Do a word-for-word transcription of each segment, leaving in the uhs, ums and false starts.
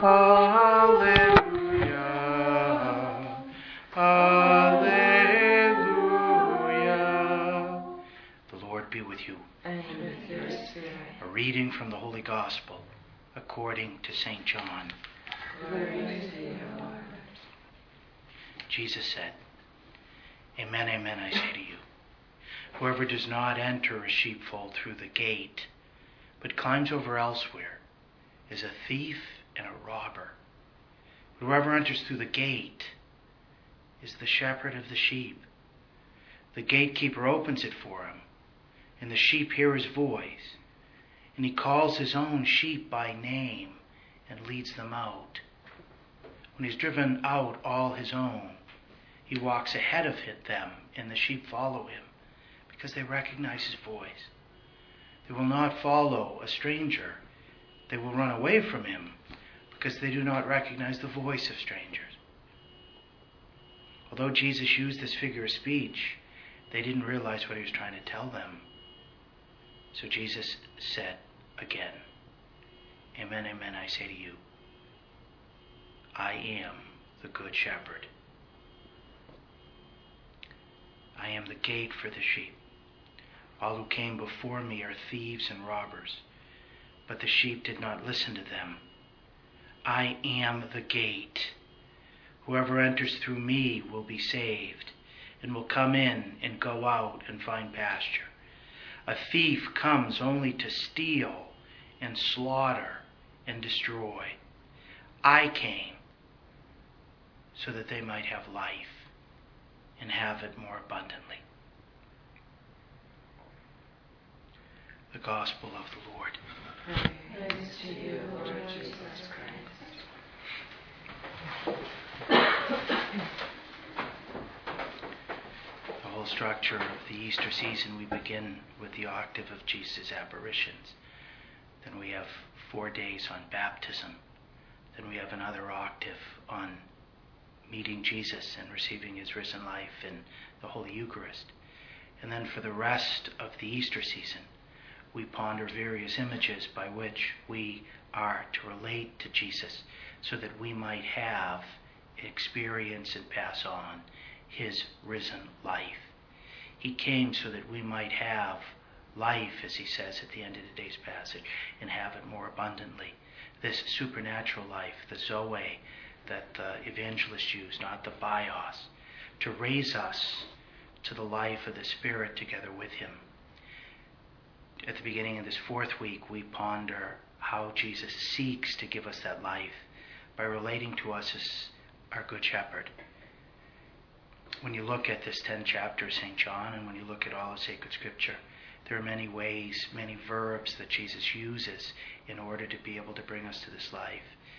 Hallelujah. Hallelujah. The Lord be with you. And with your spirit. A reading from the Holy Gospel according to Saint John. Glory to you, Lord. Jesus said, Amen, amen, I say to you, whoever does not enter a sheepfold through the gate, but climbs over elsewhere, is a thief and a robber. Whoever enters through the gate is the shepherd of the sheep. The gatekeeper opens it for him, and the sheep hear his voice, and he calls his own sheep by name and leads them out. When he's driven out all his own, he walks ahead of them, and the sheep follow him, because they recognize his voice. They will not follow a stranger. They will run away from him, because they do not recognize the voice of strangers. Although Jesus used this figure of speech, they didn't realize what he was trying to tell them. So Jesus said again, Amen, amen, I say to you, I am the good shepherd. I am the gate for the sheep. All who came before me are thieves and robbers, but the sheep did not listen to them. I am the gate. Whoever enters through me will be saved, and will come in and go out and find pasture. A thief comes only to steal and slaughter and destroy. I came so that they might have life and have it more abundantly. The Gospel of the Lord. Praise to you, Lord Jesus Christ. The whole structure of the Easter season, we begin with the octave of Jesus' apparitions. Then we have four days on baptism. Then we have another octave on meeting Jesus and receiving his risen life in the Holy Eucharist. And then for the rest of the Easter season, we ponder various images by which we are to relate to Jesus, so that we might have, experience, and pass on his risen life. He came so that we might have life, as he says at the end of today's passage, and have it more abundantly. This supernatural life, the Zoe, that the evangelists use, not the bios, to raise us to the life of the Spirit together with him. At the beginning of this fourth week, we ponder how Jesus seeks to give us that life by relating to us as our Good Shepherd. When you look at this ten chapter of Saint John, and when you look at all of sacred Scripture, there are many ways, many verbs that Jesus uses in order to be able to bring us to this life.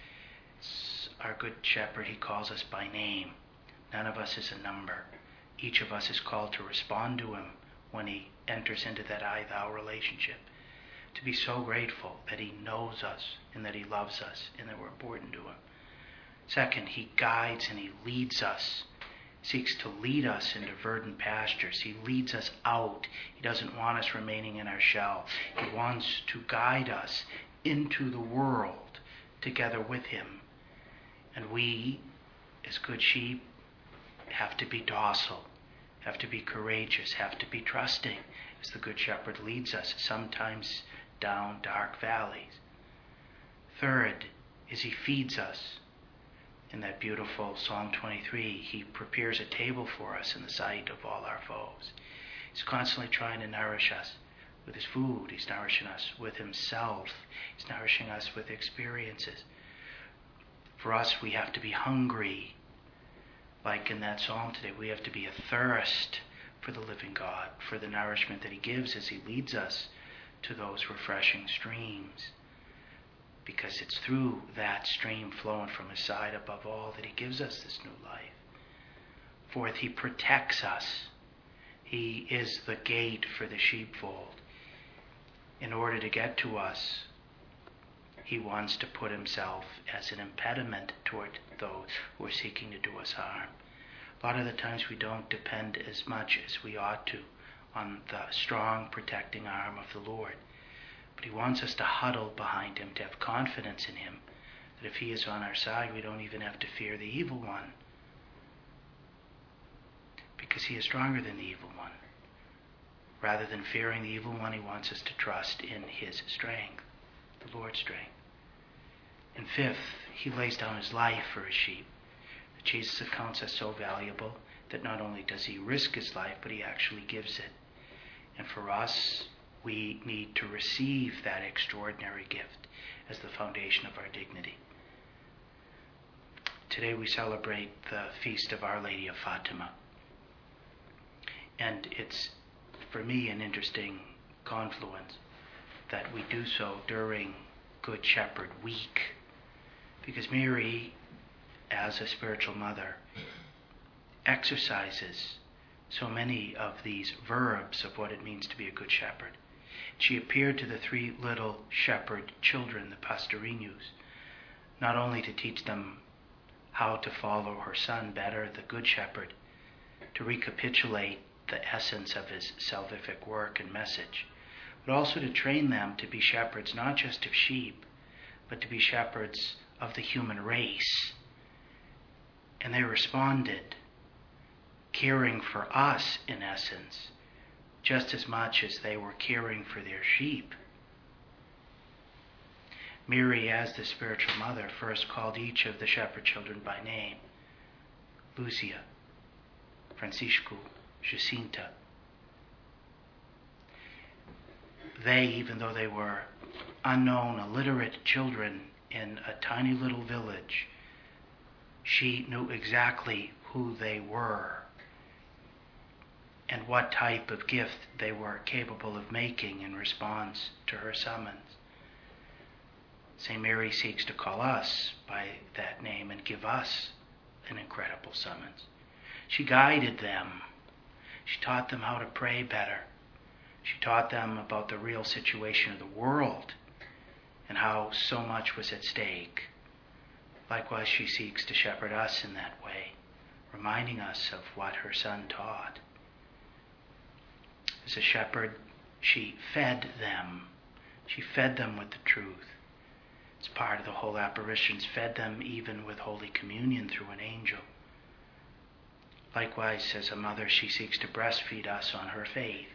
Our Good Shepherd, he calls us by name. None of us is a number. Each of us is called to respond to him when he enters into that I-thou relationship. To be so grateful that he knows us and that he loves us and that we're important to him. Second, he guides and he leads us, seeks to lead us into verdant pastures. He leads us out. He doesn't want us remaining in our shell. He wants to guide us into the world together with him. And we, as good sheep, have to be docile, have to be courageous, have to be trusting as the Good Shepherd leads us, sometimes down dark valleys. Third is he feeds us. In that beautiful Psalm twenty-three, he prepares a table for us in the sight of all our foes. He's constantly trying to nourish us with his food. He's nourishing us with himself. He's nourishing us with experiences. For us, we have to be hungry. Like in that psalm today, we have to be athirst for the living God, for the nourishment that he gives as he leads us to those refreshing streams. Because it's through that stream flowing from his side above all that he gives us this new life. Fourth, he protects us. He is the gate for the sheepfold. In order to get to us, he wants to put himself as an impediment toward those who are seeking to do us harm. A lot of the times we don't depend as much as we ought to on the strong protecting arm of the Lord. But he wants us to huddle behind him, to have confidence in him, That if he is on our side, we don't even have to fear the evil one, because he is stronger than the evil one. Rather than fearing the evil one, he wants us to trust in his strength, the Lord's strength. And fifth, he lays down his life for his sheep. Jesus accounts us so valuable that not only does he risk his life, but he actually gives it. And for us, we need to receive that extraordinary gift as the foundation of our dignity. Today we celebrate the feast of Our Lady of Fatima. And it's, for me, an interesting confluence that we do so during Good Shepherd Week. Because Mary, as a spiritual mother, exercises so many of these verbs of what it means to be a good shepherd. She appeared to the three little shepherd children, the pastorinhos, not only to teach them how to follow her son better, the good shepherd, to recapitulate the essence of his salvific work and message, but also to train them to be shepherds not just of sheep, but to be shepherds of the human race. And they responded, caring for us in essence, just as much as they were caring for their sheep. Mary, as the spiritual mother, first called each of the shepherd children by name: Lucia, Francisco, Jacinta. They, even though they were unknown, illiterate children in a tiny little village, she knew exactly who they were and what type of gift they were capable of making in response to her summons. Saint Mary seeks to call us by that name and give us an incredible summons. She guided them. She taught them how to pray better. She taught them about the real situation of the world and how so much was at stake. Likewise, she seeks to shepherd us in that way, reminding us of what her son taught. As a shepherd, she fed them. She fed them with the truth. As part of the whole apparitions, fed them even with Holy Communion through an angel. Likewise, as a mother, she seeks to breastfeed us on her faith.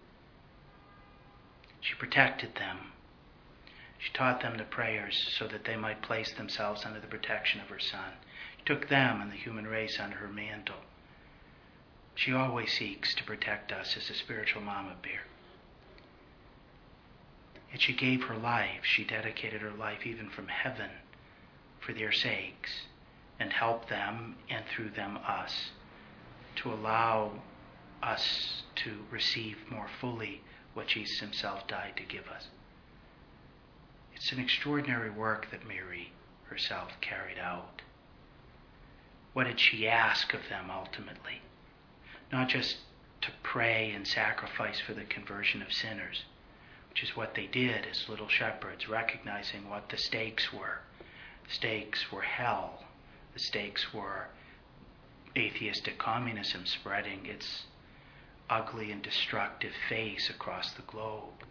She protected them. She taught them the prayers so that they might place themselves under the protection of her Son. She took them and the human race under her mantle. She always seeks to protect us as a spiritual mama bear. Yet she gave her life. She dedicated her life even from heaven for their sakes, and helped them, and through them us, to allow us to receive more fully what Jesus himself died to give us. It's an extraordinary work that Mary herself carried out. What did she ask of them ultimately? Not just to pray and sacrifice for the conversion of sinners, which is what they did as little shepherds, recognizing what the stakes were. The stakes were hell. The stakes were atheistic communism spreading its ugly and destructive face across the globe.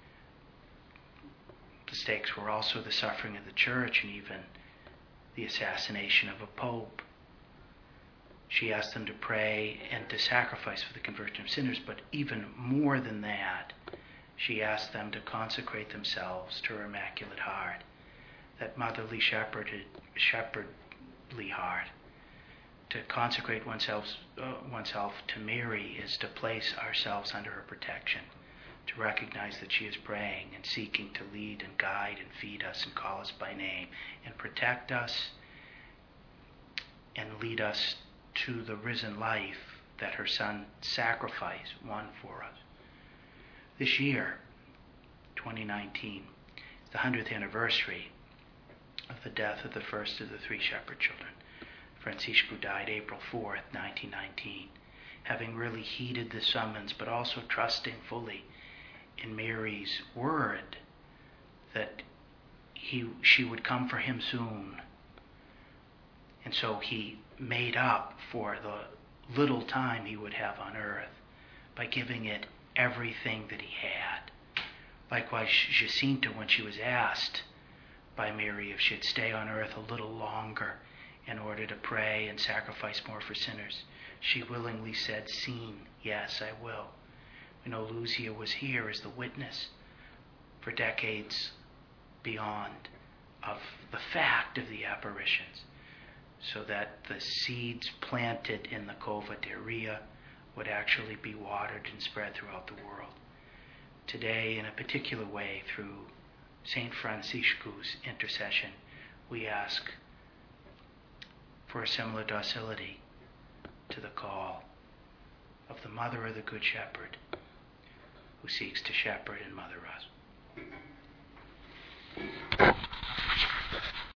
The stakes were also the suffering of the church and even the assassination of a pope. She asked them to pray and to sacrifice for the conversion of sinners, but even more than that, she asked them to consecrate themselves to her Immaculate Heart, that motherly shepherded, shepherdly heart. To consecrate oneself, uh, oneself to Mary is to place ourselves under her protection, to recognize that she is praying and seeking to lead and guide and feed us and call us by name and protect us and lead us to the risen life that her Son sacrificed, won for us. This year, twenty nineteen, is the hundredth anniversary of the death of the first of the three shepherd children. Francisco died April fourth, nineteen nineteen, having really heeded the summons, but also trusting fully in Mary's word that he, she would come for him soon. And so he made up for the little time he would have on earth by giving it everything that he had. Likewise, Jacinta, when she was asked by Mary if she'd stay on earth a little longer in order to pray and sacrifice more for sinners. She willingly said, "Seen, yes, I will." We know Lucia was here as the witness for decades beyond of the fact of the apparitions, so that the seeds planted in the Cova de Ria would actually be watered and spread throughout the world. Today, in a particular way, through Saint Franciscu's intercession, we ask for a similar docility to the call of the Mother of the Good Shepherd, who seeks to shepherd and mother us.